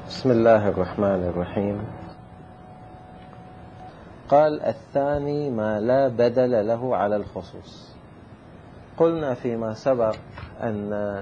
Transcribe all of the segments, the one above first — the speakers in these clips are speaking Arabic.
بسم الله الرحمن الرحيم. قال الثاني ما لا بدل له على الخصوص. قلنا فيما سبق أن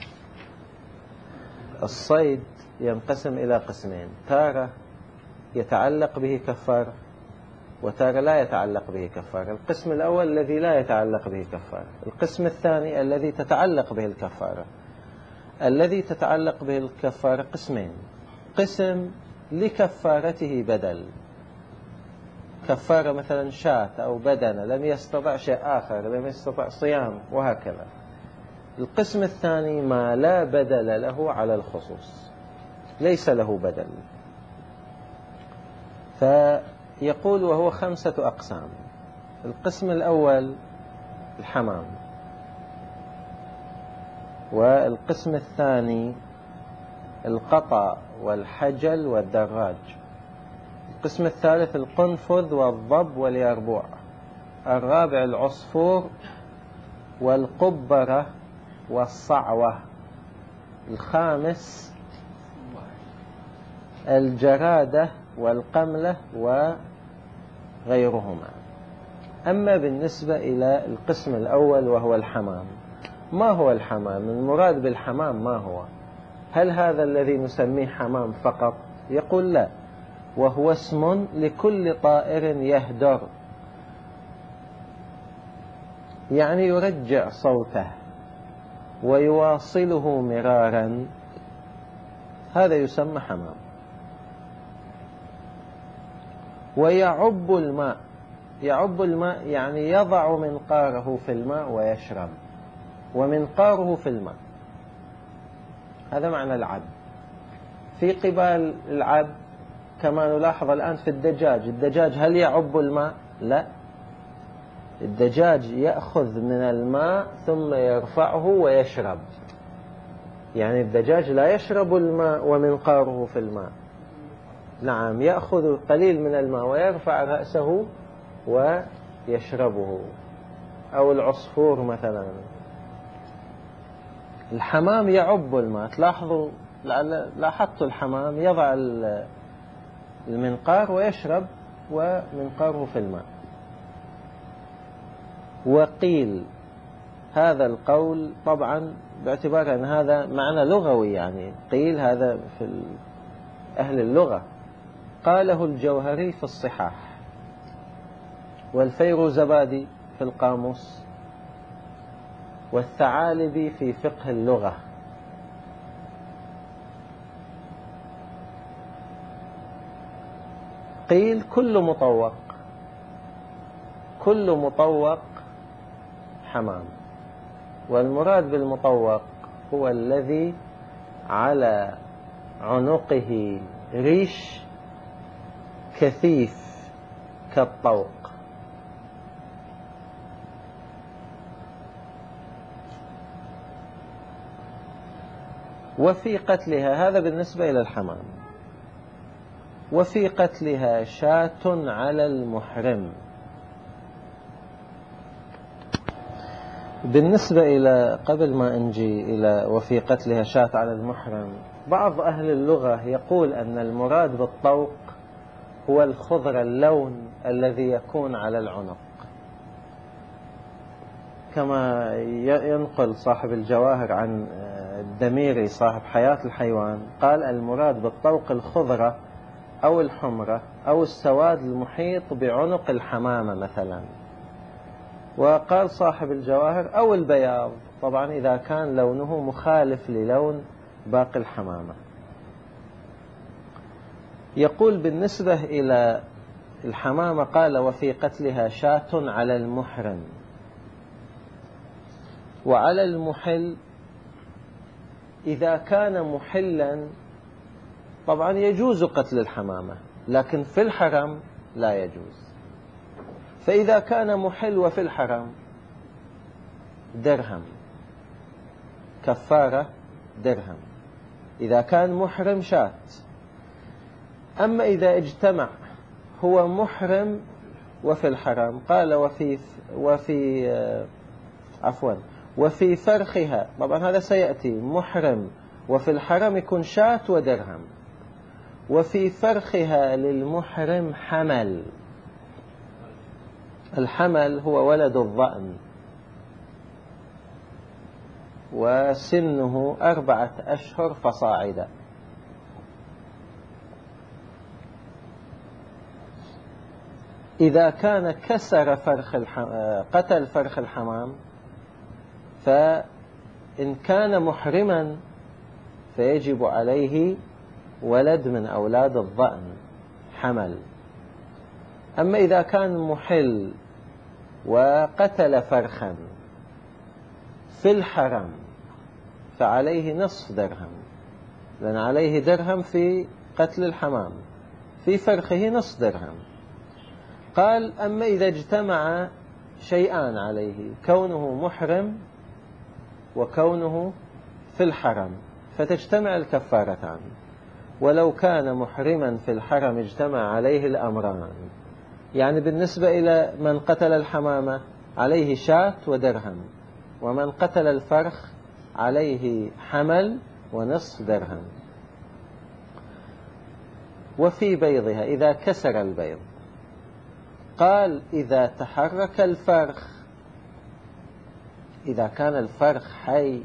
الصيد ينقسم إلى قسمين، تارة يتعلق به كفارة وتارة لا يتعلق به كفارة. القسم الأول الذي لا يتعلق به كفارة، القسم الثاني الذي تتعلق به الكفارة. الذي تتعلق به الكفارة قسمين: قسم لكفارته بدل، كفارة مثلا شاة أو بدنة لم يستطع شيء آخر، لم يستطع صيام وهكذا. القسم الثاني ما لا بدل له على الخصوص، ليس له بدل. فيقول وهو 5 أقسام. القسم الأول الحمام، والقسم الثاني القطع والحجل والدراج، القسم الثالث القنفذ والضب واليربوع، الرابع العصفور والقبرة والصعوة، الخامس الجرادة والقملة وغيرهما. أما بالنسبة إلى القسم الأول وهو الحمام، ما هو الحمام؟ المراد بالحمام ما هو؟ هل هذا الذي نسميه حمام فقط؟ يقول لا، وهو اسم لكل طائر يهدر، يعني يرجع صوته ويواصله مرارا، هذا يسمى حمام. ويعب الماء، يعب الماء يعني يضع منقاره في الماء ويشرب، ومنقاره في الماء، هذا معنى العب. في قبال العب كما نلاحظ الآن في الدجاج، الدجاج هل يعب الماء؟ لا، الدجاج يأخذ من الماء ثم يرفعه ويشرب، يعني الدجاج لا يشرب الماء ومنقاره في الماء، نعم، يأخذ قليل من الماء ويرفع رأسه ويشربه. أو العصفور مثلا. الحمام يعب الماء، تلاحظوا لاحظت الحمام يضع المنقار ويشرب ومنقاره في الماء. وقيل هذا القول طبعا باعتبار أن هذا معنى لغوي، يعني قيل هذا في أهل اللغة، قاله الجوهري في الصحاح، والفيروزبادي في القاموس، والثعالبي في فقه اللغة. قيل كل مطوق، كل مطوق حمام، والمراد بالمطوق هو الذي على عنقه ريش كثيف كالطوق. وفي قتلها، هذا بالنسبة إلى الحمام، وفي قتلها شاة على المحرم. بالنسبة إلى قبل ما نجي إلى وفي قتلها شاة على المحرم، بعض أهل اللغة يقول أن المراد بالطوق هو الخضر اللون الذي يكون على العنق، كما ينقل صاحب الجواهر عن الدميري صاحب حياة الحيوان، قال المراد بالطوق الخضرة أو الحمرة أو السواد المحيط بعنق الحمامة مثلا. وقال صاحب الجواهر أو البياض، طبعا إذا كان لونه مخالف للون باقي الحمامة. يقول بالنسبة إلى الحمامة قال وفي قتلها شاة على المحرم. وعلى المحل إذا كان محلا طبعا يجوز قتل الحمامة، لكن في الحرم لا يجوز. فإذا كان محل وفي الحرم درهم، كفارة درهم. إذا كان محرم شاة. أما إذا اجتمع هو محرم وفي الحرم قال وفي فرخها، طبعا هذا سيأتي، محرم وفي الحرم يكون شاة ودرهم، وفي فرخها للمحرم حمل. الحمل هو ولد الضأن، وسنه 4 أشهر فصاعدا. إذا كان كسر قتل فرخ الحمام، فإن كان محرما فيجب عليه ولد من أولاد الضأن حمل. أما إذا كان محل وقتل فرخا في الحرم فعليه نصف درهم، لأن عليه درهم في قتل الحمام، في فرخه نصف درهم. قال: أما إذا اجتمع شيئان عليه، كونه محرم وكونه في الحرم، فتجتمع الكفارتان. ولو كان محرما في الحرم اجتمع عليه الأمران، يعني بالنسبة إلى من قتل الحمامة عليه شاة ودرهم، ومن قتل الفرخ عليه حمل ونصف درهم. وفي بيضها إذا كسر البيض، قال: إذا تحرك الفرخ، إذا كان الفرخ حي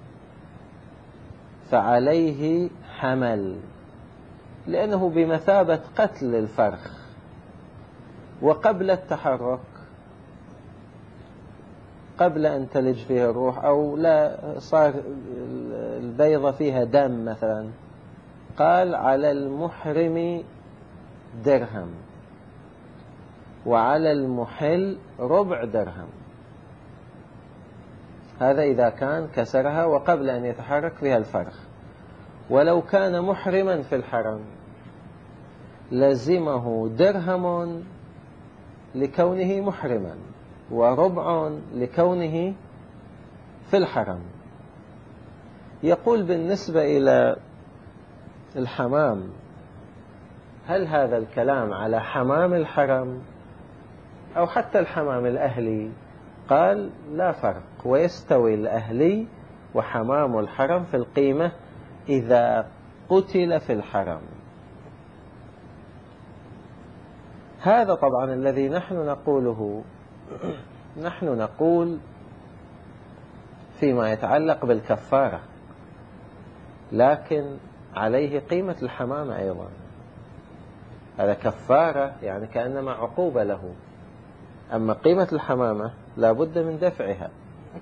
فعليه حمل، لأنه بمثابة قتل الفرخ. وقبل التحرك، قبل أن تلج فيها الروح أو لا صار البيضة فيها دم مثلا، قال: على المحرم درهم، وعلى المحل ربع درهم. هذا إذا كان كسرها وقبل أن يتحرك فيها الفرخ. ولو كان محرما في الحرم لزمه درهم لكونه محرما، وربع لكونه في الحرم. يقول: بالنسبة إلى الحمام، هل هذا الكلام على حمام الحرم أو حتى الحمام الأهلي؟ قال: لا فرق، ويستوي الأهلي وحمام الحرم في القيمة إذا قتل في الحرم. هذا طبعا الذي نحن نقوله، نحن نقول فيما يتعلق بالكفارة، لكن عليه قيمة الحمامة أيضا. هذا كفارة، يعني كأنما عقوبة له. أما قيمة الحمامة لا بد من دفعها.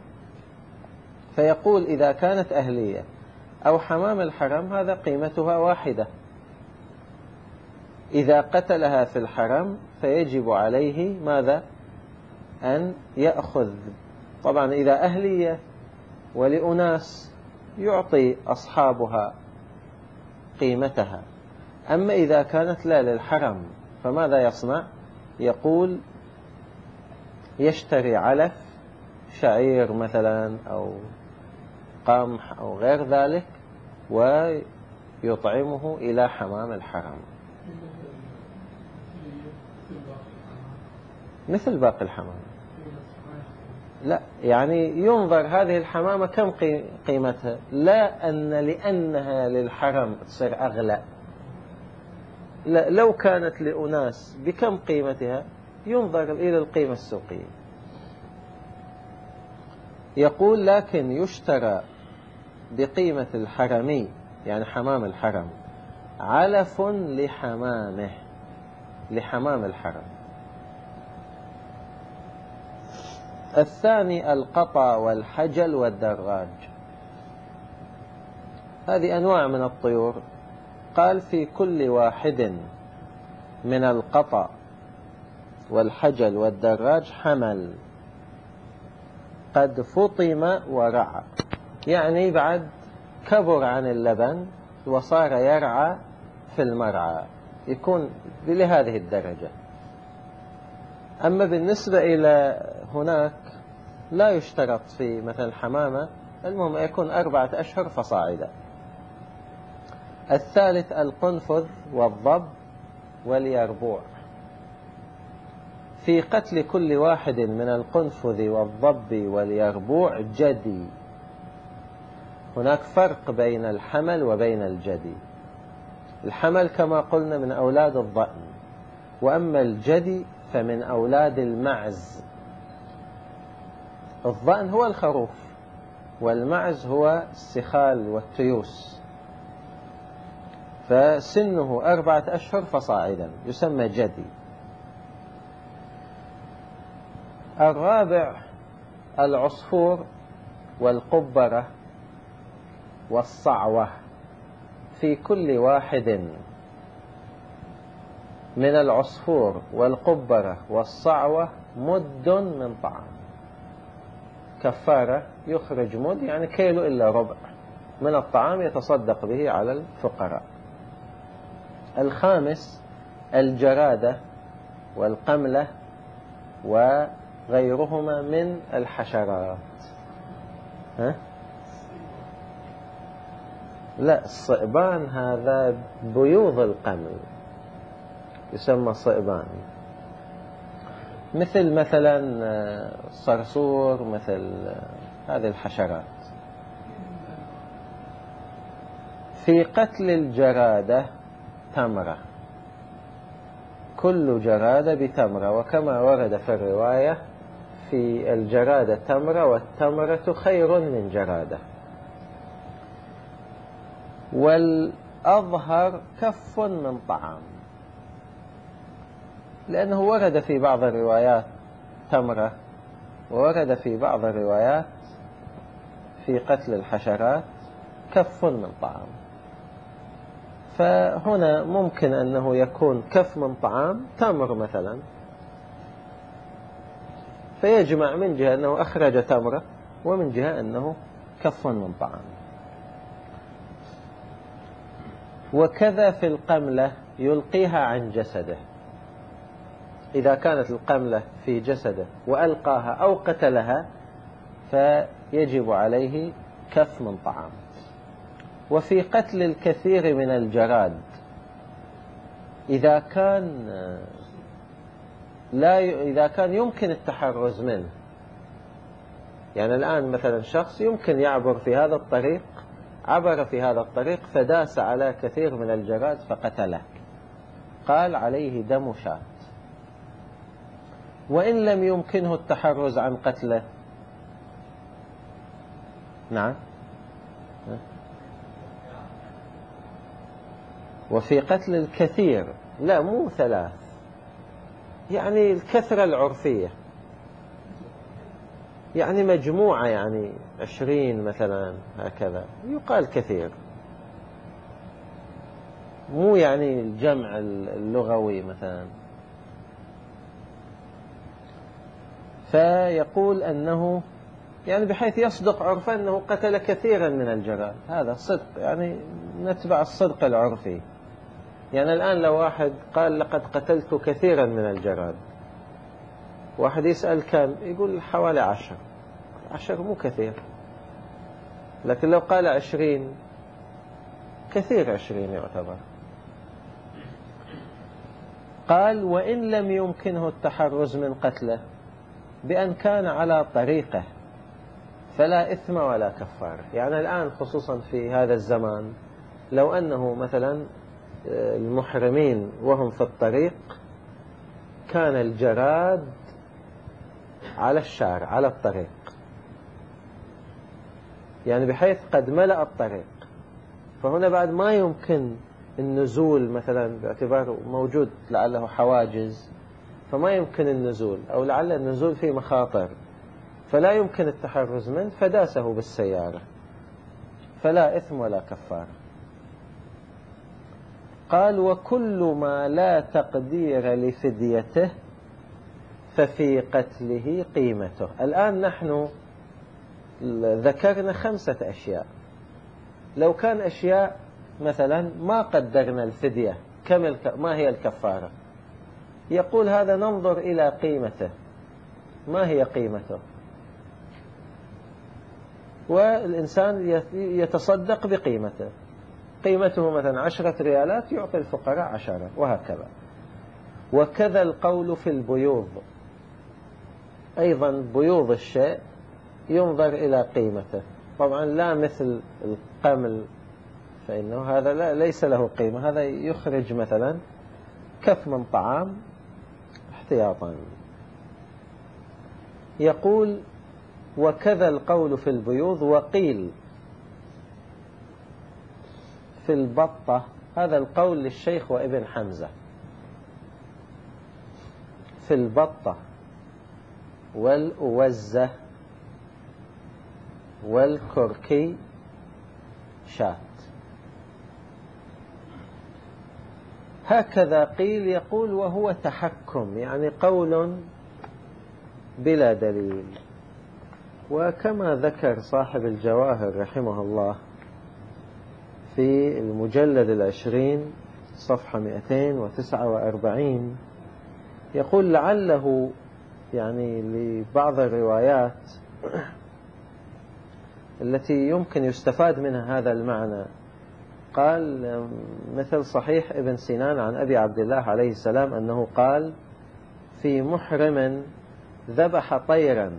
فيقول: إذا كانت أهلية أو حمام الحرم هذا قيمتها واحدة. إذا قتلها في الحرم فيجب عليه ماذا؟ أن يأخذ. طبعا إذا أهلية ولأناس يعطي أصحابها قيمتها. أما إذا كانت لا للحرم فماذا يصنع؟ يقول: يشتري علف شعير مثلا أو قمح أو غير ذلك ويطعمه إلى حمام الحرم مثل باقي الحمام. لا، يعني ينظر هذه الحمامة كم قيمتها، لا لأنها للحرم تصير أغلى. لا، لو كانت لأناس بكم قيمتها ينظر إلى القيمة السوقية. يقول: لكن يشترى بقيمة الحرمي، يعني حمام الحرم، علف لحمامه، لحمام الحرم. الثاني القطا والحجل والدراج. هذه أنواع من الطيور. قال: في كل واحد من القطا والحجل والدراج حمل قد فطم ورعى، يعني بعد كبر عن اللبن وصار يرعى في المرعى، يكون لهذه الدرجة. أما بالنسبة إلى هناك لا يشترط في مثل الحمامة، المهم يكون 4 أشهر فصاعدا. الثالث القنفذ والضب واليربوع. في قتل كل واحد من القنفذ والضب واليربوع جدي. هناك فرق بين الحمل وبين الجدي. الحمل كما قلنا من أولاد الضأن، وأما الجدي فمن أولاد المعز. الضأن هو الخروف، والمعز هو السخال والتيوس، فسنه 4 أشهر فصاعدا يسمى جدي. الرابع العصفور والقبرة والصعوة، في كل واحد من العصفور والقبرة والصعوة مد من طعام. كفارة يخرج مد يعني كيلو إلا ربع من الطعام يتصدق به على الفقراء. الخامس الجرادة والقملة وغيرهما من الحشرات. ها؟ لا، الصئبان هذا بيوض القمل يسمى صئبان، مثلا الصرصور، مثل هذه الحشرات. في قتل الجرادة تمرة، كل جرادة بتمرة، وكما ورد في الرواية في الجرادة تمرة والتمرة خير من جرادة. والأظهر كف من طعام، لأنه ورد في بعض الروايات تمرة، وورد في بعض الروايات في قتل الحشرات كف من طعام. فهنا ممكن أنه يكون كف من طعام تمر مثلا، فيجمع من جهة أنه أخرج تمرة، ومن جهة أنه كف من طعام. وكذا في القملة يلقيها عن جسده، إذا كانت القملة في جسده وألقاها أو قتلها فيجب عليه كف من طعام. وفي قتل الكثير من الجراد، إذا كان يمكن التحرز منه، يعني الآن مثلا شخص يمكن يعبر في هذا الطريق، عبر في هذا الطريق فداس على كثير من الجراد فقتله، قال عليه دم شاة. وإن لم يمكنه التحرز عن قتله، نعم. وفي قتل الكثير، لا مو 3، يعني الكثرة العرفية، يعني مجموعة، يعني 20 مثلا هكذا يقال كثير، مو يعني الجمع اللغوي مثلا. فيقول أنه يعني بحيث يصدق عرفا أنه قتل كثيرا من الجراد، هذا صدق، يعني نتبع الصدق العرفي. يعني الآن لو واحد قال لقد قتلت كثيرا من الجراد، واحد يسأل كم، يقول حوالي 10 مو كثير. لكن لو قال 20 كثير، 20 يعتبر. قال وإن لم يمكنه التحرز من قتله بأن كان على طريقه فلا إثم ولا كفارة. يعني الآن خصوصا في هذا الزمان، لو أنه مثلا المحرمين وهم في الطريق كان الجراد على الشارع على الطريق، يعني بحيث قد ملأ الطريق، فهنا بعد ما يمكن النزول مثلا باعتباره موجود لعله حواجز، فما يمكن النزول، أو لعل النزول فيه مخاطر فلا يمكن التحرز منه، فداسه بالسيارة فلا إثم ولا كفارة. قال وكل ما لا تقدير لفديته ففي قتله قيمته. الآن نحن ذكرنا 5 أشياء، لو كان أشياء مثلا ما قدرنا الفدية ما هي الكفارة، يقول هذا ننظر إلى قيمته، ما هي قيمته، والإنسان يتصدق بقيمته، قيمته مثلا 10 ريالات يعطي الفقراء 10، وهكذا. وكذا القول في البيوض، أيضا بيوض الشيء ينظر إلى قيمته، طبعا لا مثل القمل فإنه هذا ليس له قيمة، هذا يخرج مثلا كف من طعام احتياطا. يقول وكذا القول في البيوض، وقيل في البطة. هذا القول للشيخ وابن حمزة. في البطة والأوزة والكركي شاة. هكذا قيل. يقول وهو تحكم، يعني قول بلا دليل. وكما ذكر صاحب الجواهر رحمه الله في المجلد 20 صفحة 249، يقول لعله يعني لبعض الروايات التي يمكن يستفاد منها هذا المعنى. قال مثل صحيح ابن سنان عن أبي عبد الله عليه السلام أنه قال في محرم ذبح طيرا،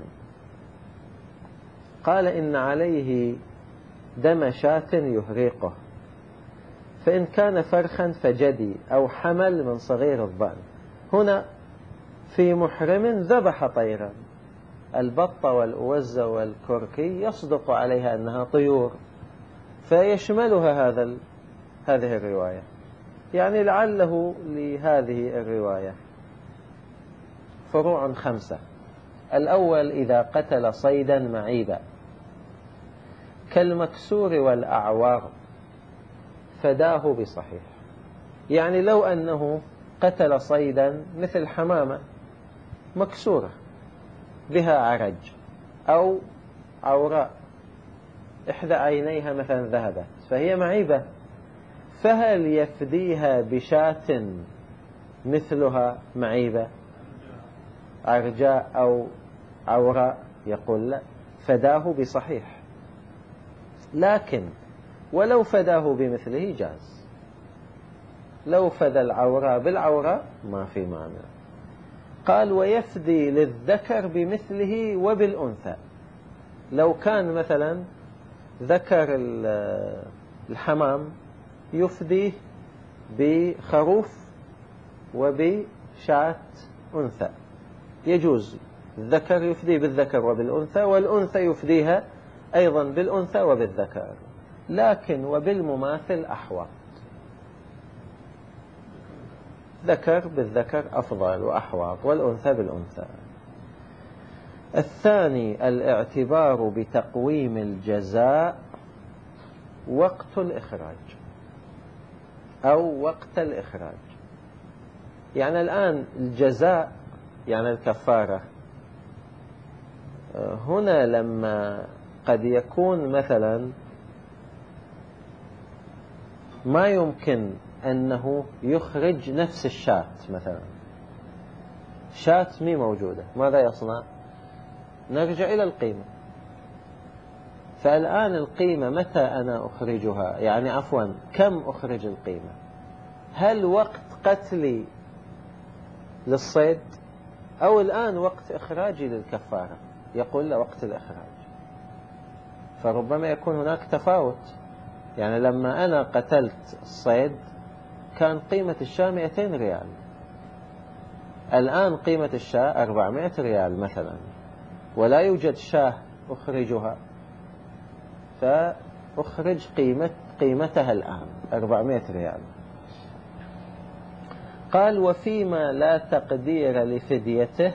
قال إن عليه دم شاة يهريقه، فإن كان فرخا فجدي أو حمل من صغير الضأن. هنا في محرم ذبح طيرا. البطة والأوزة والكركي يصدق عليها أنها طيور، فيشملها هذه الرواية. يعني لعله لهذه الرواية فروع 5. الأول إذا قتل صيدا معيبا كالمكسور والأعوار فداه بصحيح. يعني لو أنه قتل صيدا مثل حمامة مكسورة بها عرج أو عوراء إحدى عينيها مثلا ذهبت فهي معيبة، فهل يفديها بشاة مثلها معيبة عرجاء أو عوراء؟ يقول لا، فداه بصحيح. لكن ولو فداه بمثله جاز. لو فدى العوراء بالعوراء ما في معنى. قال ويفدي للذكر بمثله وبالأنثى. لو كان مثلا ذكر الحمام يفديه بخروف وبشاة أنثى، يجوز. الذكر يفدي بالذكر وبالأنثى، والأنثى يفديها أيضا بالأنثى وبالذكر، لكن وبالمماثل أحوط. ذكر بالذكر أفضل وأحوط، والأنثى بالأنثى. الثاني الاعتبار بتقويم الجزاء وقت الإخراج أو وقت الإخراج. يعني الآن الجزاء يعني الكفارة، هنا لما قد يكون مثلا ما يمكن أنه يخرج نفس الشاة، مثلا شاة مي موجودة، ماذا يصنع؟ نرجع إلى القيمة. فالآن القيمة متى أنا أخرجها؟ يعني عفوا كم أخرج القيمة؟ هل وقت قتلي للصيد أو الآن وقت إخراجي للكفارة؟ يقول لا، وقت الإخراج. فربما يكون هناك تفاوت. يعني لما أنا قتلت الصيد كان قيمة الشاة 200 ريال، الآن قيمة الشاة 400 ريال مثلا، ولا يوجد شاة أخرجها، فأخرج قيمتها الآن 400 ريال. قال وفيما لا تقدير لفديته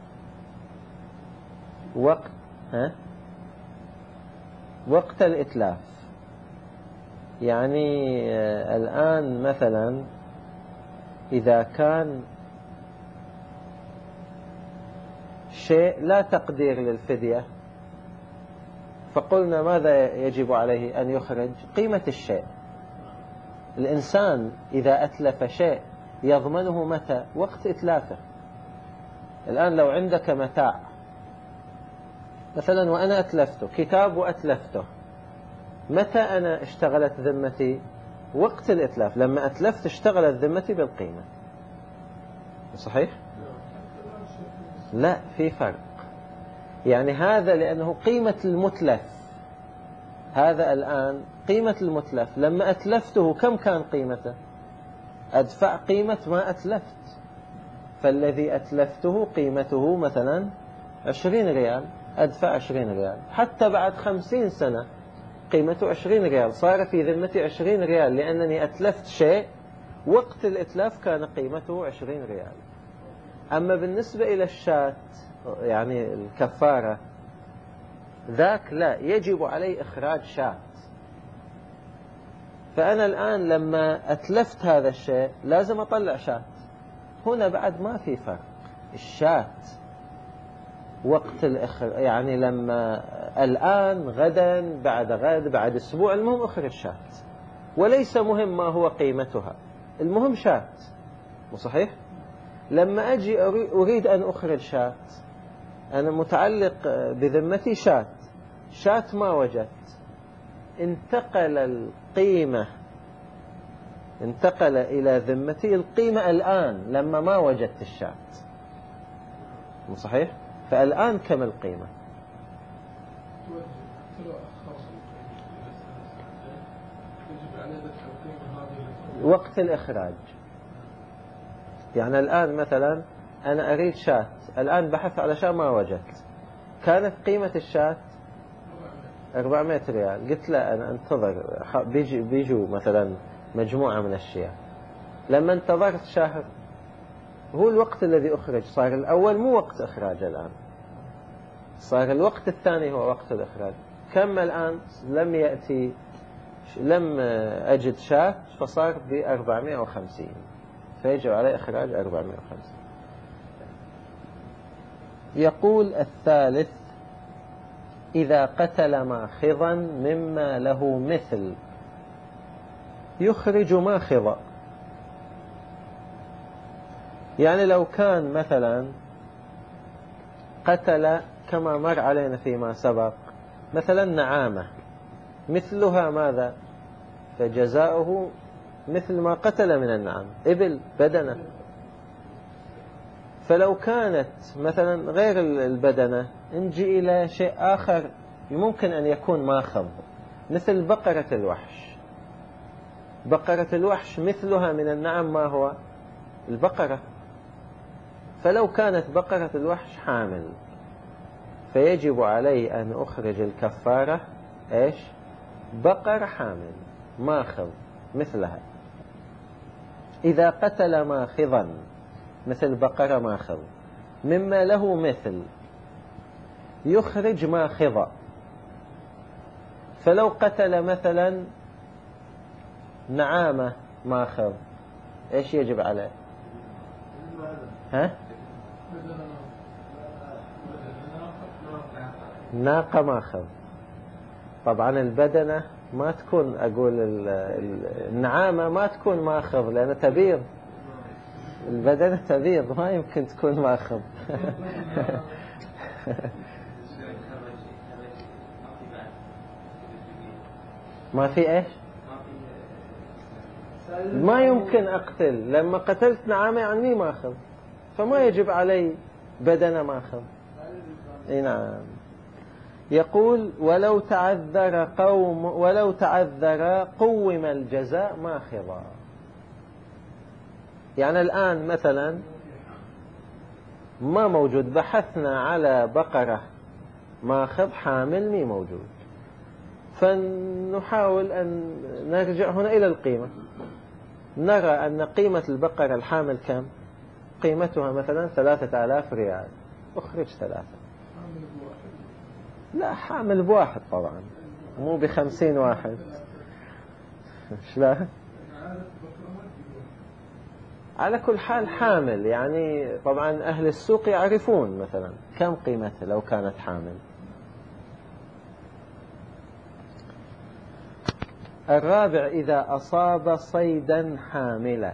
وقت الإتلاف. يعني الآن مثلا إذا كان شيء لا تقدير للفدية، فقلنا ماذا يجب عليه أن يخرج؟ قيمة الشيء. الإنسان إذا أتلف شيء يضمنه متى؟ وقت إتلافه. الآن لو عندك متاع مثلا وأنا أتلفته، كتاب وأتلفته، متى أنا اشتغلت ذمتي؟ وقت الإتلاف. لما أتلفت اشتغلت ذمتي بالقيمة. صحيح؟ لا، في فرق. يعني هذا لأنه قيمة المتلف، هذا الآن قيمة المتلف لما أتلفته كم كان قيمته؟ أدفع قيمة ما أتلفت، فالذي أتلفته قيمته مثلا 20 ريال، أدفع 20 ريال. حتى بعد 50 سنة قيمته 20 ريال، صار في ذمتي 20 ريال لأنني أتلفت شيء وقت الإتلاف كان قيمته 20 ريال. أما بالنسبة إلى الشاة يعني الكفارة ذاك لا، يجب علي إخراج شاة. فأنا الآن لما أتلفت هذا الشيء لازم أطلع شاة. هنا بعد ما في فرق. الشاة وقت يعني لما الآن غدا بعد غد بعد أسبوع، المهم أخرج شاة، وليس مهم ما هو قيمتها، المهم شاة. صحيح؟ لما أجي أريد أن أخرج شاة، أنا متعلق بذمتي شاة ما وجدت، انتقل إلى ذمتي القيمة الآن لما ما وجدت الشاة. صحيح؟ فالآن كم القيمة؟ وقت الإخراج. يعني الآن مثلا أنا أريد شاة، الآن بحث على شاة ما وجدت، كانت قيمة الشاة 400 ريال. قلت لا، أنا انتظر بيجوا مثلا مجموعة من الشياه. لما انتظرت شهر هو الوقت الذي أخرج، صار الأول مو وقت إخراج، الآن صار الوقت الثاني هو وقت الإخراج. كم الآن لم أجد شاة فصار ب450، فيجب علي إخراج 450. يقول الثالث: إذا قتل ماخضا مما له مثل يخرج ماخضا. يعني لو كان مثلا قتل كما مر علينا فيما سبق مثلا نعامة مثلها ماذا؟ فجزاؤه مثل ما قتل من النعام، إبل بدنة. فلو كانت مثلا غير البدنة نجي إلى شيء آخر ممكن أن يكون ماخض، مثل بقرة الوحش. بقرة الوحش مثلها من النعم ما هو؟ البقرة. فلو كانت بقرة الوحش حامل فيجب علي أن أخرج الكفارة إيش؟ بقرة حامل ماخض مثلها. إذا قتل ماخضا مثل بقرة ماخض مما له مثل يخرج ماخضا. فلو قتل مثلا نعامة ماخض إيش يجب عليه؟ ناقة ماخذ. طبعا البدنة ما تكون، أقول النعامة ما تكون ماخذ لأنها تبيض، البدنة تبيض ما يمكن تكون ماخذ. ما في إيش؟ ما يمكن أقتل، لما قتلت نعامة يعني ماخذ، فما يجب علي بدنة ماخذ. نعم. يقول: ولو تعذر قوم الجزاء ماخذا. يعني الآن مثلا ما موجود، بحثنا على بقرة ماخذ حامل مي موجود، فنحاول أن نرجع هنا إلى القيمة، نرى أن قيمة البقرة الحامل كم؟ قيمتها مثلا 3000 ريال، أخرج 3. لا، حامل بواحد طبعا، مو ب50 واحد. شلون؟ على كل حال حامل، يعني طبعا أهل السوق يعرفون مثلا كم قيمتها لو كانت حامل. الرابع: إذا أصاب صيدا حاملا.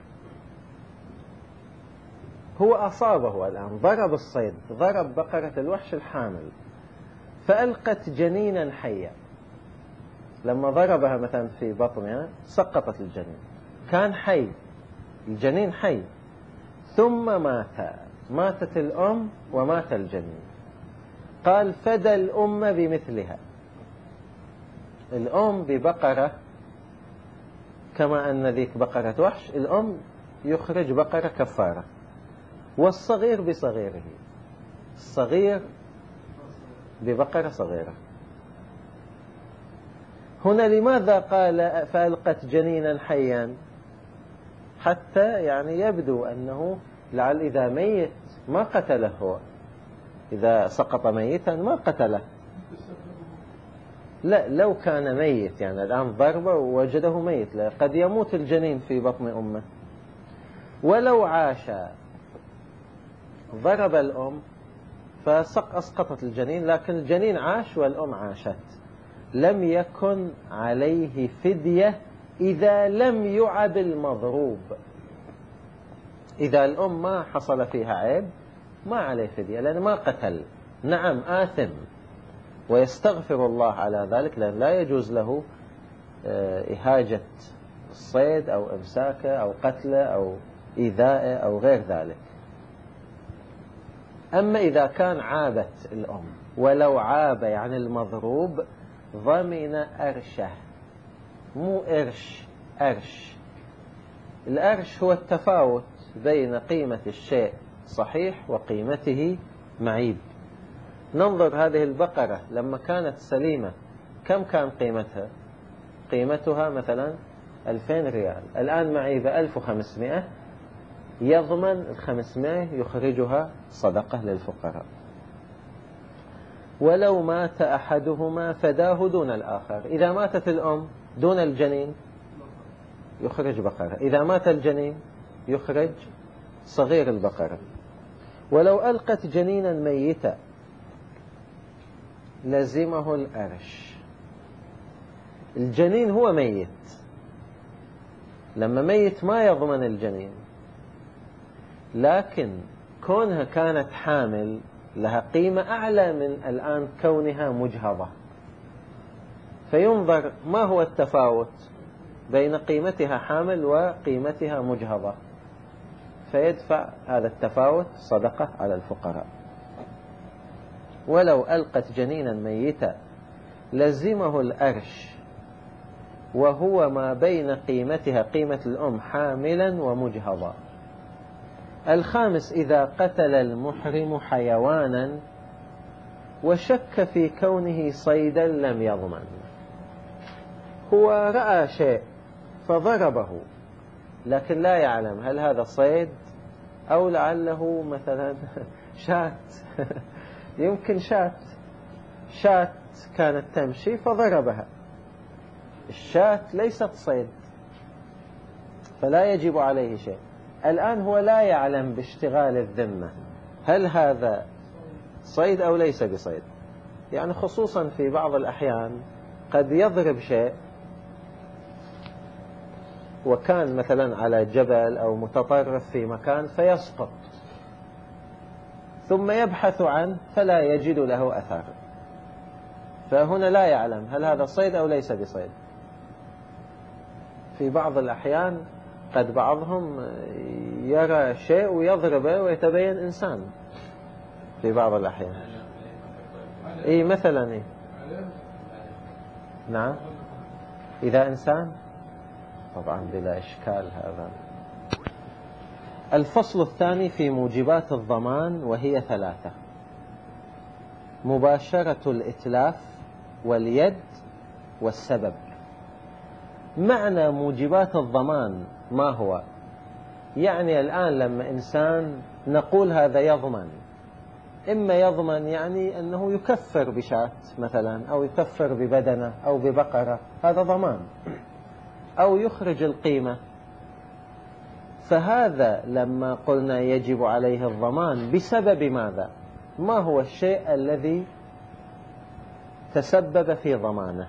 هو أصابه الآن، ضرب الصيد، ضرب بقرة الوحش الحامل فألقت جنينا حيا. لما ضربها مثلا في بطنها سقطت الجنين، كان حي، الجنين حي، ثم ماتت الأم ومات الجنين. قال: فدى الأم بمثلها. الأم ببقرة كما أن ذيك بقرة وحش، الأم يخرج بقرة كفارة، والصغير بصغيره، الصغير ببقرة صغيرة. هنا لماذا قال فألقت جنينا حيا؟ حتى يعني يبدو أنه لعل إذا ميت ما قتله هو، إذا سقط ميتا ما قتله، لا لو كان ميت يعني الآن ضربه ووجده ميت قد يموت الجنين في بطن أمه. ولو عاش ضرب الأم فأسقطت الجنين، لكن الجنين عاش والأم عاشت، لم يكن عليه فدية إذا لم يعب المضروب. إذا الأم ما حصل فيها عيب ما عليه فدية، لأنه ما قتل. نعم آثم ويستغفر الله على ذلك، لأن لا يجوز له إهاجة الصيد أو إمساكه أو قتله أو إيذائه أو غير ذلك. أما إذا كان عابت الأم، ولو عاب يعني المضروب، ضمن أرشه، مو إرش، أرش. الأرش هو التفاوت بين قيمة الشيء صحيح وقيمته معيب. ننظر هذه البقرة لما كانت سليمة كم كان قيمتها؟ قيمتها مثلا 2000 ريال، الآن معيبة 1500، يضمن 500 يخرجها صدقة للفقراء. ولو مات أحدهما فداه دون الآخر، إذا ماتت الأم دون الجنين يخرج بقرة، إذا مات الجنين يخرج صغير البقرة. ولو ألقت جنينا ميتا لزمه الأرش. الجنين هو ميت، لما ميت ما يضمن الجنين، لكن كونها كانت حامل لها قيمة أعلى من الآن كونها مجهضة، فينظر ما هو التفاوت بين قيمتها حامل وقيمتها مجهضة، فيدفع هذا التفاوت صدقة على الفقراء. ولو ألقت جنينا ميتا لزمه الأرش، وهو ما بين قيمتها قيمة الأم حاملا ومجهضة. الخامس إذا قتل المحرم حيوانا وشك في كونه صيدا لم يضمن. هو رأى شيء فضربه، لكن لا يعلم هل هذا صيد أو لعله مثلا شاة يمكن شاة كانت تمشي فضربها. الشاة ليست صيد فلا يجب عليه شيء. الآن هو لا يعلم باشتغال الذمة هل هذا صيد أو ليس بصيد، يعني خصوصا في بعض الأحيان قد يضرب شيء وكان مثلا على جبل أو متطرف في مكان فيسقط، ثم يبحث عنه فلا يجد له أثر، فهنا لا يعلم هل هذا صيد أو ليس بصيد. في بعض الأحيان قد بعضهم يرى شيء ويضربه ويتبين إنسان في بعض الأحيان. إيه مثلا إيه؟ نعم إذا إنسان طبعا بلا إشكال هذا. الفصل الثاني في موجبات الضمان، وهي 3: مباشرة الإتلاف واليد والسبب. معنى موجبات الضمان ما هو؟ يعني الآن لما إنسان نقول هذا يضمن، إما يضمن يعني أنه يكفر بشاة مثلا، أو يكفر ببدنة أو ببقرة، هذا ضمان، أو يخرج القيمة. فهذا لما قلنا يجب عليه الضمان بسبب ماذا؟ ما هو الشيء الذي تسبب في ضمانه؟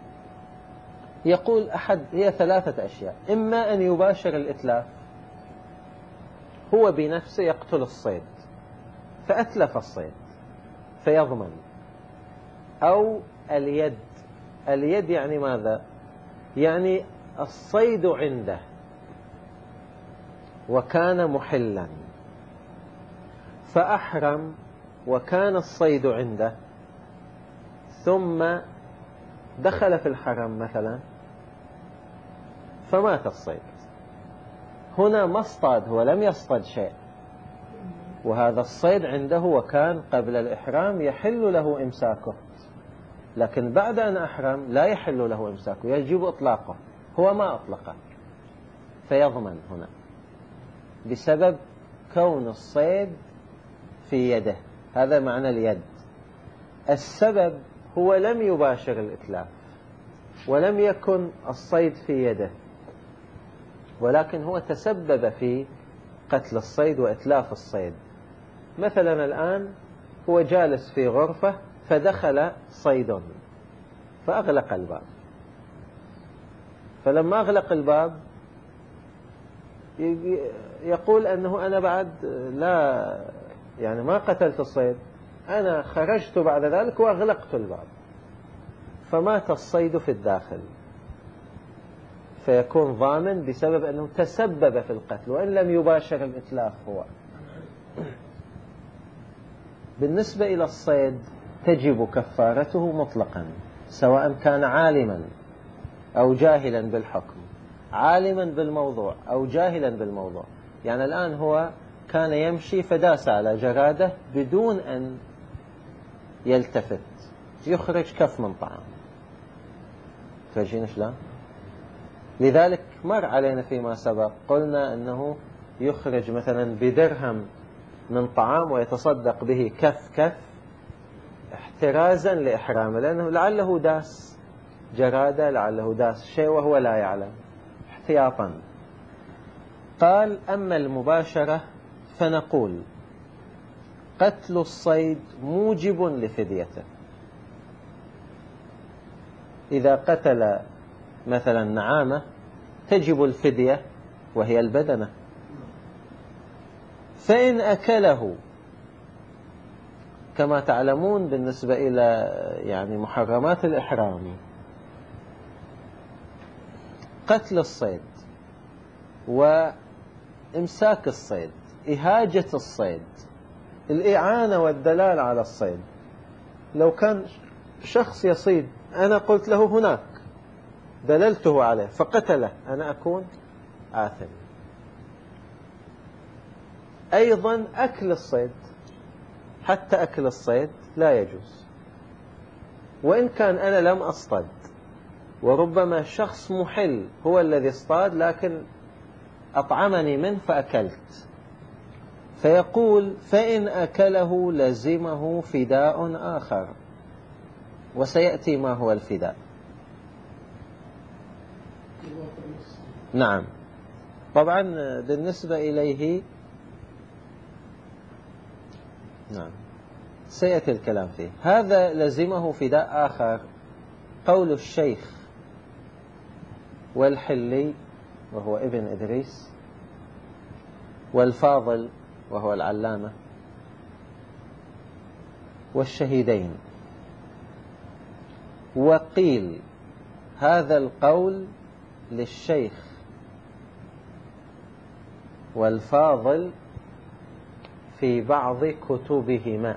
يقول هي 3 أشياء: إما أن يباشر الإتلاف، هو بنفسه يقتل الصيد فأتلف الصيد فيضمن، أو اليد. اليد يعني ماذا؟ يعني الصيد عنده وكان محلا فأحرم وكان الصيد عنده ثم دخل في الحرم مثلا فمات الصيد، هنا ما اصطاد، هو لم يصطاد شيء، وهذا الصيد عنده وكان قبل الإحرام يحل له إمساكه، لكن بعد أن أحرم لا يحل له إمساكه، يجب إطلاقه، هو ما أطلقه فيضمن هنا بسبب كون الصيد في يده. هذا معنى اليد. السبب هو لم يباشر الإتلاف ولم يكن الصيد في يده، ولكن هو تسبب في قتل الصيد وإتلاف الصيد. مثلا الآن هو جالس في غرفة فدخل صيد فأغلق الباب، فلما أغلق الباب يقول أنه أنا بعد لا يعني ما قتلت الصيد، أنا خرجت بعد ذلك وأغلقت الباب، فمات الصيد في الداخل، فيكون ضامن بسبب أنه تسبب في القتل وإن لم يباشر الإتلاف هو. بالنسبة إلى الصيد تجب كفارته مطلقا، سواء كان عالما أو جاهلا بالحكم، عالما بالموضوع أو جاهلا بالموضوع. يعني الآن هو كان يمشي فداس على جرادة بدون أن يلتفت، يخرج كف من طعام، فاجين شلون؟ لذلك مر علينا فيما سبق قلنا أنه يخرج مثلا بدرهم من طعام ويتصدق به كف كف احترازا لإحرامه، لأنه لعله داس جرادة، لعله داس شيء وهو لا يعلم، احتياطا. قال: أما المباشرة فنقول قتل الصيد موجب لفديته. إذا قتل مثلا نعامة تجب الفدية وهي البدنة، فإن أكله، كما تعلمون بالنسبة إلى يعني محرمات الإحرام قتل الصيد وإمساك الصيد، إهاجة الصيد، الإعانة والدلال على الصيد. لو كان شخص يصيد أنا قلت له هناك دللته عليه فقتله، أنا أكون آثم. أيضا أكل الصيد، حتى أكل الصيد لا يجوز، وإن كان أنا لم أصطد، وربما شخص محل هو الذي اصطاد لكن أطعمني منه فأكلت، فيقول: فإن أكله لزمه فداء آخر، وسيأتي ما هو الفداء. نعم، طبعا بالنسبة إليه نعم سيأتي الكلام فيه. هذا لزمه فداء آخر قول الشيخ والحلي وهو ابن إدريس، والفاضل وهو العلامة، والشهيدين. وقيل هذا القول للشيخ والفاضل في بعض كتبهما.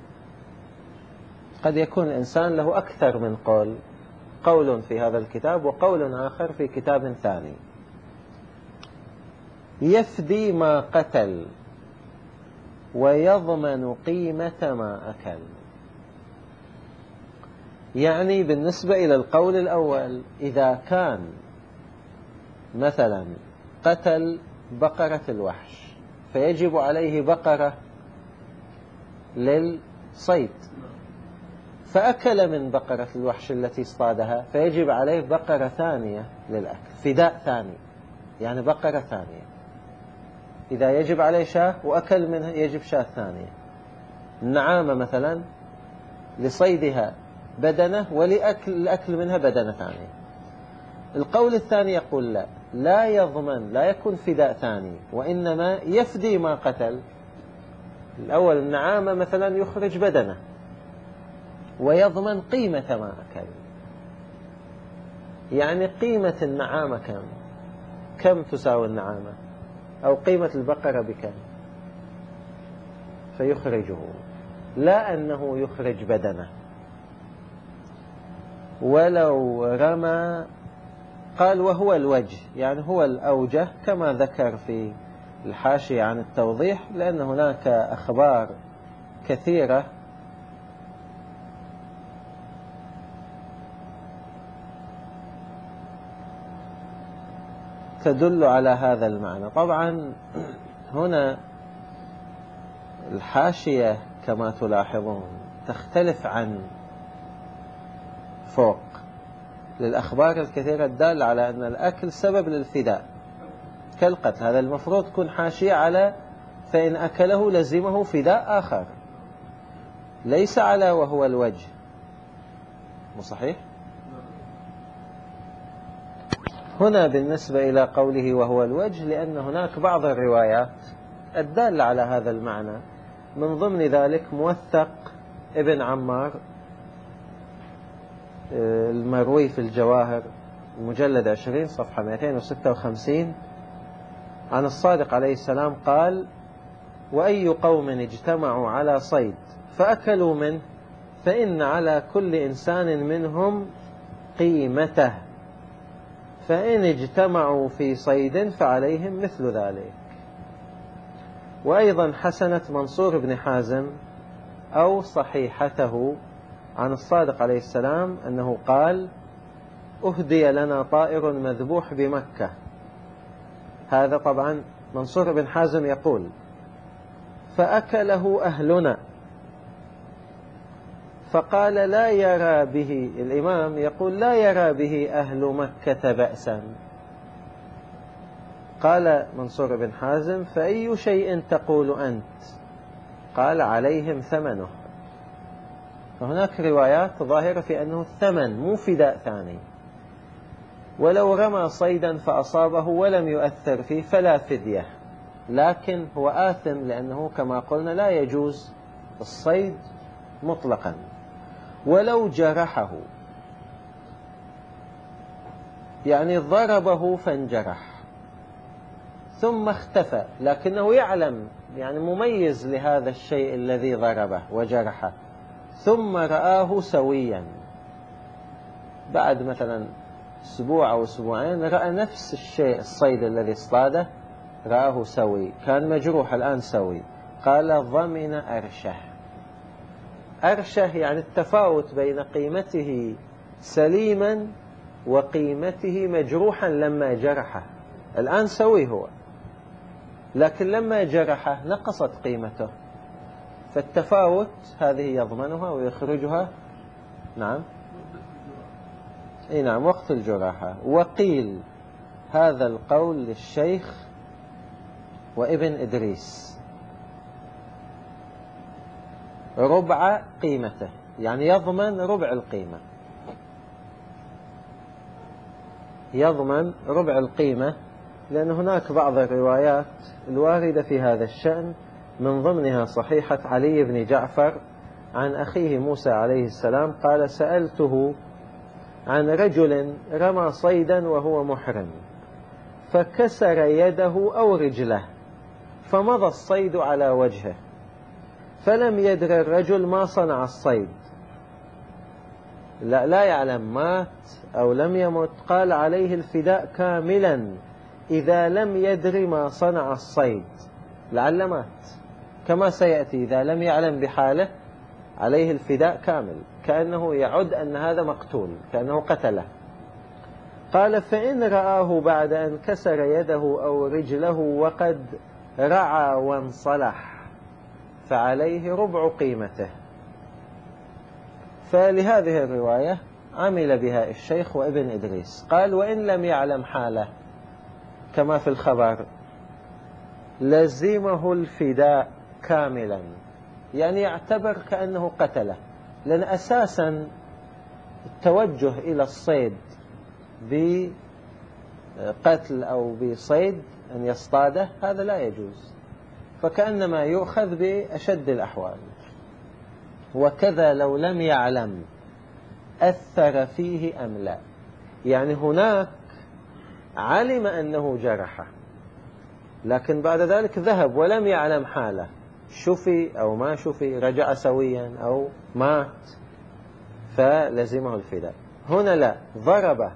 قد يكون الإنسان له أكثر من قول في هذا الكتاب وقول آخر في كتاب ثاني. يفدي ما قتل ويضمن قيمة ما أكل. يعني بالنسبة إلى القول الأول، إذا كان مثلا قتل بقرة الوحش فيجب عليه بقرة للصيد، فأكل من بقرة الوحش التي اصطادها فيجب عليه بقرة ثانية للأكل، فداء ثاني، يعني بقرة ثانية. إذا يجب عليه شاة وأكل منها يجب شاة ثانية. النعامة مثلا لصيدها بدنة ولأكل منها بدنة ثانية. القول الثاني يقول لا يضمن، لا يكون فداء ثاني، وإنما يفدي ما قتل. الأول النعامة مثلا يخرج بدنة ويضمن قيمة ما أكل، يعني قيمة النعامة كم تساوي النعامة، أو قيمة البقرة بكم، فيخرجه، لا أنه يخرج بدنة. ولو رمى قال وهو الوجه، يعني هو الأوجه كما ذكر في الحاشية عن التوضيح، لأن هناك أخبار كثيرة تدل على هذا المعنى. طبعا هنا الحاشية كما تلاحظون تختلف عن فوق للأخبار الكثيرة الدالة على أن الأكل سبب للفداء كالقتل. هذا المفروض تكون حاشية على فإن أكله لزمه فداء آخر، ليس على وهو الوجه. مو صحيح؟ هنا بالنسبة إلى قوله وهو الوجه، لأن هناك بعض الروايات الدالة على هذا المعنى، من ضمن ذلك موثق ابن عمار المروي في الجواهر المجلد 20 صفحة 256 عن الصادق عليه السلام قال: وأي قوم اجتمعوا على صيد فأكلوا منه فإن على كل إنسان منهم قيمته، فإن اجتمعوا في صيد فعليهم مثل ذلك. وأيضا حسنة منصور بن حازم أو صحيحته عن الصادق عليه السلام أنه قال: أهدي لنا طائر مذبوح بمكة. هذا طبعا منصور بن حازم يقول: فأكله أهلنا، فقال لا يرى به، الإمام يقول لا يرى به أهل مكة بأسا. قال منصور بن حازم: فأي شيء تقول أنت؟ قال: عليهم ثمنه. فهناك روايات ظاهرة في أنه الثمن مو فداء ثاني. ولو رمى صيدا فأصابه ولم يؤثر فيه فلا فدية، لكن هو آثم، لأنه كما قلنا لا يجوز الصيد مطلقا. ولو جرحه، يعني ضربه فانجرح ثم اختفى، لكنه يعلم، يعني مميز لهذا الشيء الذي ضربه وجرحه، ثم رآه سويا بعد مثلا أسبوع أو أسبوعين، رأى نفس الشيء، الصيد الذي اصطاده رآه سوي، كان مجروح الآن سوي، قال: ضمن أرشه. أرشه يعني التفاوت بين قيمته سليما وقيمته مجروحا لما جرحه. الآن سوي هو، لكن لما جرحه نقصت قيمته، فالتفاوت هذه يضمنها ويخرجها. نعم، نعم، وقت الجراحة. وقيل هذا القول للشيخ وابن إدريس ربع قيمته، يعني يضمن ربع القيمة، يضمن ربع القيمة، لأن هناك بعض الروايات الواردة في هذا الشأن، من ضمنها صحيحة علي بن جعفر عن أخيه موسى عليه السلام قال: سألته عن رجل رمى صيدا وهو محرم فكسر يده أو رجله فمضى الصيد على وجهه، فلم يدر الرجل ما صنع الصيد، لا يعلم مات أو لم يمت، قال: عليه الفداء كاملا إذا لم يدر ما صنع الصيد، لعل مات، كما سيأتي إذا لم يعلم بحاله عليه الفداء كامل، كأنه يعد أن هذا مقتول، كأنه قتله. قال: فإن رآه بعد أن كسر يده أو رجله وقد رعى وانصلح فعليه ربع قيمته. فلهذه الرواية عمل بها الشيخ وابن إدريس. قال: وإن لم يعلم حاله كما في الخبر لزمه الفداء كاملا، يعني يعتبر كأنه قتله، لأن أساسا التوجه إلى الصيد بقتل أو بصيد أن يصطاده هذا لا يجوز، فكأنما يؤخذ بأشد الأحوال. وكذا لو لم يعلم أثر فيه أم لا، يعني هناك علم أنه جرحه لكن بعد ذلك ذهب ولم يعلم حاله، شفي أو ما شفي، رجع سويا أو مات، فلزمه الفداء. هنا لا، ضربه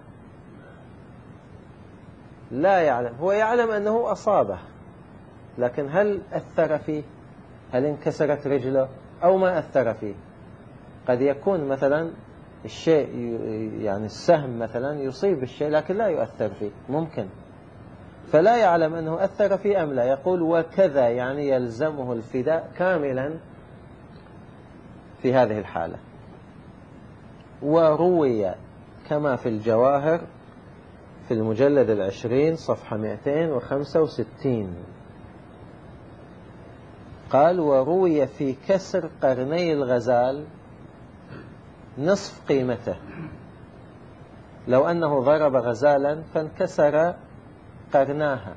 لا يعلم، هو يعلم أنه أصابه، لكن هل أثر فيه؟ هل انكسرت رجله أو ما أثر فيه؟ قد يكون مثلا الشيء يعني السهم مثلا يصيب الشيء لكن لا يؤثر فيه، ممكن، فلا يعلم أنه أثر فيه أم لا. يقول وكذا يعني يلزمه الفداء كاملا في هذه الحالة. وروي كما في الجواهر في المجلد 20 صفحة 265 قال وروي في كسر قرني الغزال نصف قيمته، لو أنه ضرب غزالا فانكسر قرناها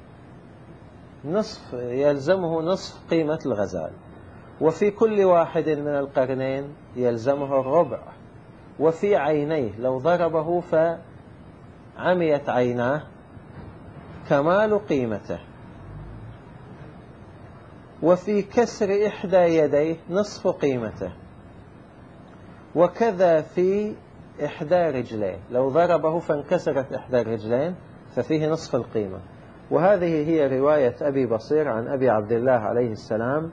نصف، يلزمه نصف قيمة الغزال، وفي كل واحد من القرنين يلزمه الربع، وفي عينيه لو ضربه فعميت عيناه كمال قيمته، وفي كسر إحدى يديه نصف قيمته، وكذا في إحدى رجليه لو ضربه فانكسرت إحدى الرجلين ففيه نصف القيمة. وهذه هي رواية أبي بصير عن أبي عبد الله عليه السلام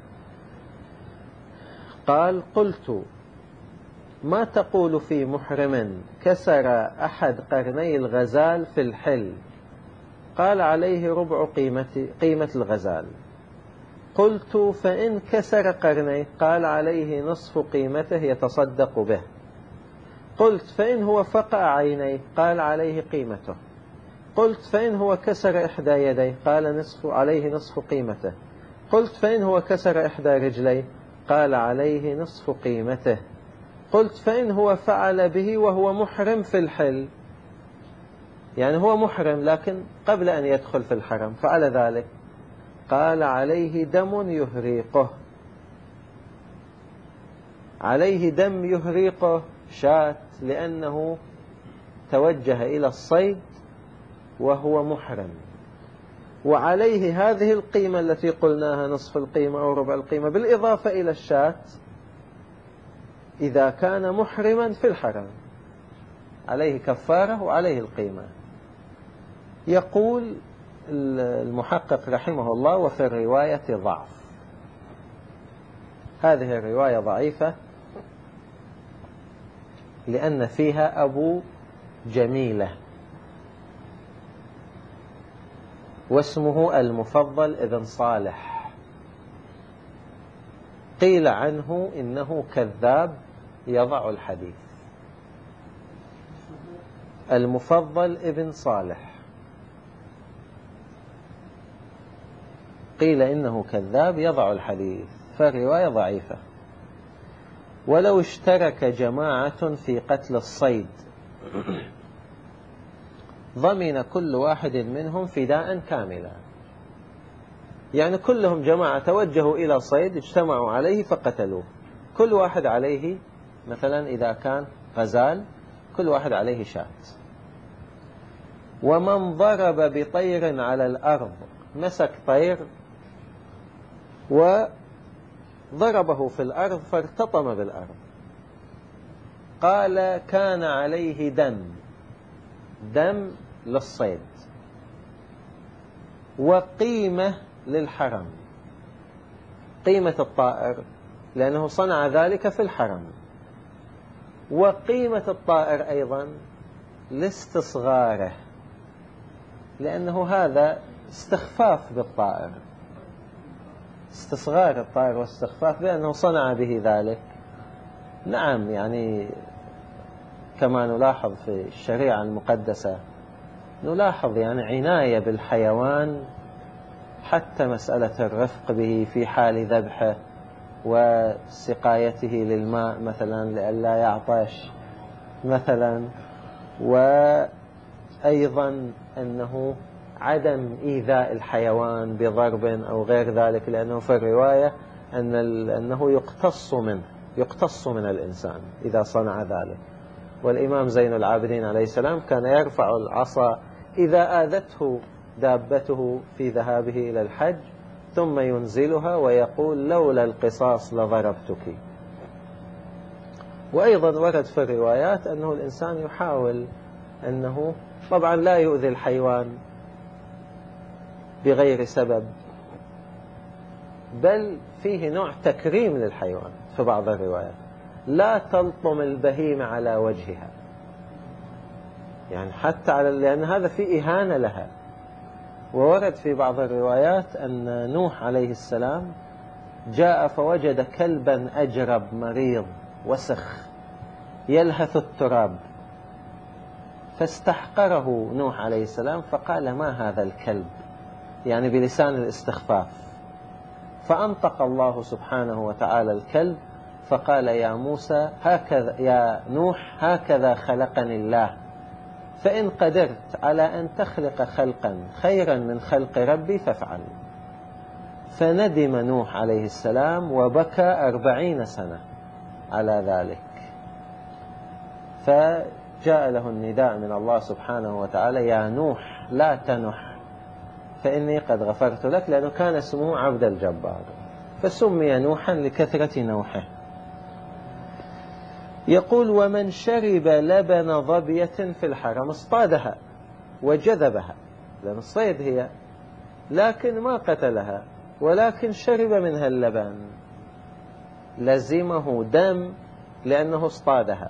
قال قلت ما تقول في محرم كسر أحد قرني الغزال في الحل؟ قال عليه ربع قيمة الغزال. قلت فإن كسر قرنيه؟ قال عليه نصف قيمته يتصدق به. قلت فإن هو فقع عينيه؟ قال عليه قيمته. قلت فإن هو كسر إحدى يديه؟ قال عليه نصف قيمته. قلت فإن هو كسر إحدى رجليه؟ قال عليه نصف قيمته. قلت فإن هو فعل به وهو محرم في الحل، يعني هو محرم لكن قبل أن يدخل في الحرم فعل ذلك، قال عليه دم يهريقه، عليه دم يهريقه شاة، لأنه توجه إلى الصيد وهو محرم، وعليه هذه القيمة التي قلناها نصف القيمة أو ربع القيمة بالإضافة إلى الشاة إذا كان محرما في الحرم، عليه كفارة وعليه القيمة. يقول المحقق رحمه الله وفي الرواية ضعف، هذه الرواية ضعيفة لأن فيها أبو جميلة واسمه المفضل ابن صالح، قيل عنه إنه كذاب يضع الحديث. المفضل ابن صالح قيل إنه كذاب يضع الحديث، فالرواية ضعيفة. ولو اشترك جماعة في قتل الصيد ضمن كل واحد منهم فداء كاملا، يعني كلهم جماعة توجهوا إلى صيد اجتمعوا عليه فقتلوه، كل واحد عليه مثلا إذا كان غزال كل واحد عليه شاة. ومن ضرب بطير على الأرض، مسك طير وضربه في الأرض فارتطم بالأرض، قال كان عليه دم للصيد وقيمة للحرم، قيمة الطائر لأنه صنع ذلك في الحرم، وقيمة الطائر أيضا لاستصغاره لأنه هذا استخفاف بالطائر، استصغار الطائر واستخفاف بأنه صنع به ذلك. نعم، يعني كما نلاحظ في الشريعة المقدسة نلاحظ يعني عناية بالحيوان، حتى مسألة الرفق به في حال ذبحه وسقايته للماء مثلا لئلا يعطش مثلا، وأيضا أنه عدم إيذاء الحيوان بضرب أو غير ذلك، لأنه في الرواية أنه يقتص من الإنسان إذا صنع ذلك. والإمام زين العابدين عليه السلام كان يرفع العصا إذا آذته دابته في ذهابه إلى الحج ثم ينزلها ويقول لولا القصاص لضربتك. وأيضا ورد في الروايات أنه الإنسان يحاول أنه طبعا لا يؤذي الحيوان بغير سبب، بل فيه نوع تكريم للحيوان في بعض الروايات، لا تلطم البهيمة على وجهها، يعني حتى لأن هذا فيه إهانة لها. وورد في بعض الروايات أن نوح عليه السلام جاء فوجد كلبا أجرب مريض وسخ يلهث التراب، فاستحقره نوح عليه السلام فقال: ما هذا الكلب؟ يعني بلسان الاستخفاف. فأنطق الله سبحانه وتعالى الكلب فقال: يا موسى هكذا، يا نوح هكذا خلقني الله، فإن قدرت على أن تخلق خلقا خيرا من خلق ربي فافعل. فندم نوح عليه السلام وبكى 40 سنة على ذلك. فجاء له النداء من الله سبحانه وتعالى: يا نوح لا تنح فإني قد غفرت لك، لأنه كان اسمه عبد الجبار، فسمي نوحا لكثرة نوحه. يقول: ومن شرب لبن ظبية في الحرم، اصطادها وجذبها، لأن الصيد هي، لكن ما قتلها، ولكن شرب منها اللبن، لزمه دم لأنه اصطادها.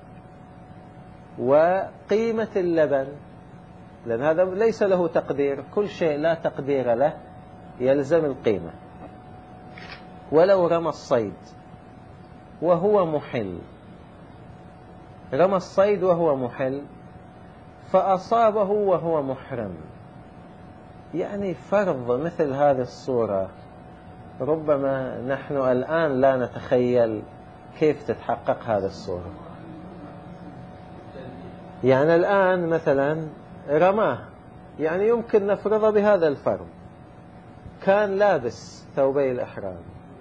وقيمة اللبن، لأن هذا ليس له تقدير، كل شيء لا تقدير له يلزم القيمة. ولو رمى الصيد وهو محل، رمى الصيد وهو محل فأصابه وهو محرم، يعني فرض مثل هذه الصورة ربما نحن الآن لا نتخيل كيف تتحقق هذه الصورة. يعني الآن مثلا رماه، يعني يمكن نفرض بهذا الفرض، كان لابس ثوبي الإحرام،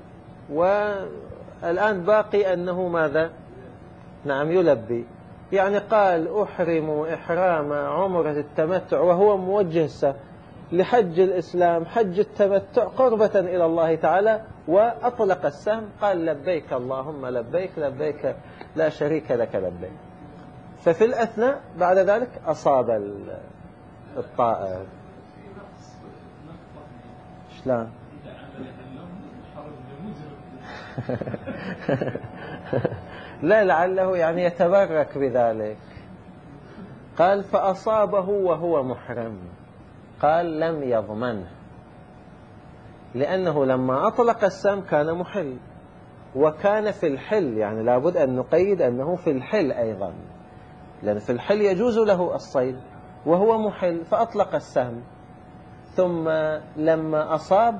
والآن باقي أنه ماذا؟ نعم يلبي، يعني قال: أحرم إحرام عمرة التمتع، وهو موجه لحج الإسلام، حج التمتع قربة إلى الله تعالى، وأطلق السهم قال: لبيك اللهم لبيك، لبيك لا شريك لك لبيك. ففي الأثناء بعد ذلك أصاب الطائر. شلون؟ لا، لعله يعني يتبرك بذلك. قال: فأصابه وهو محرم، قال: لم يضمنه، لأنه لما أطلق السهم كان محل، وكان في الحل، يعني لابد أن نقيد أنه في الحل أيضا، لأن في الحل يجوز له الصيد وهو محل، فأطلق السهم. ثم لما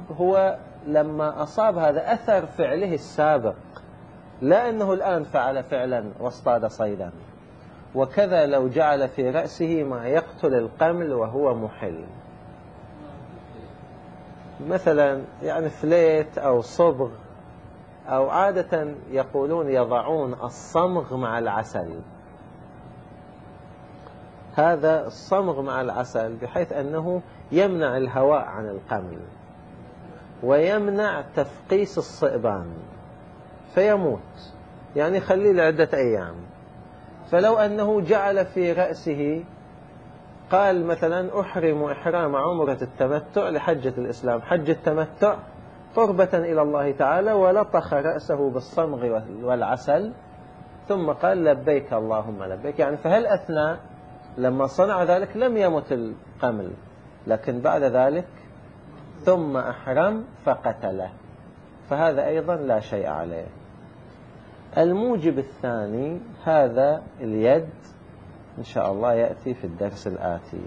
أصاب هذا أثر فعله السابق، لا أنه الآن فعل فعلا واصطاد صيدا. وكذا لو جعل في رأسه ما يقتل القمل وهو محل، مثلا يعني فليت أو صبغ، أو عادة يقولون يضعون الصمغ مع العسل، هذا الصمغ مع العسل بحيث أنه يمنع الهواء عن القمل ويمنع تفقيس الصئبان فيموت، يعني خليه لعدة أيام. فلو أنه جعل في رأسه، قال مثلا: أحرم إحرام عمرة التمتع لحجة الإسلام، حج التمتع قربة إلى الله تعالى، ولطخ رأسه بالصمغ والعسل، ثم قال: لبيك اللهم لبيك، يعني فهل أثناء لما صنع ذلك لم يمت القمل، لكن بعد ذلك ثم أحرم فقتله، فهذا أيضا لا شيء عليه. الموجب الثاني هذا اليد، إن شاء الله يأتي في الدرس الآتي.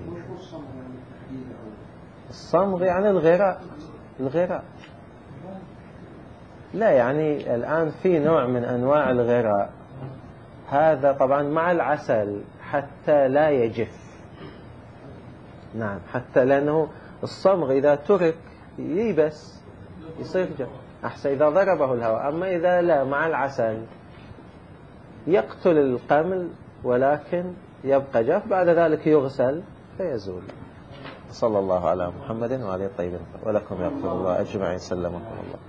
الصمغ يعني الغراء. لا، يعني الآن في نوع من أنواع الغراء، هذا طبعا مع العسل حتى لا يجف. نعم، حتى لأنه الصمغ إذا ترك ييبس يصير جف، أحسن إذا ضربه الهواء. أما إذا لا، مع العسل يقتل القمل ولكن يبقى جف، بعد ذلك يغسل فيزول. صلى الله على محمد وعلى طيب، ولكم يغفر الله أجمعين. سلمكم الله.